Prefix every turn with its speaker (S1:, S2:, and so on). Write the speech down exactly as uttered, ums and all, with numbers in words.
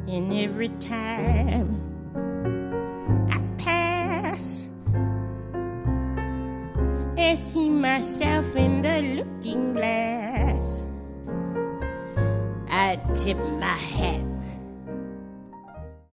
S1: And every time I pass, I see myself in the looking glass. I tip my hat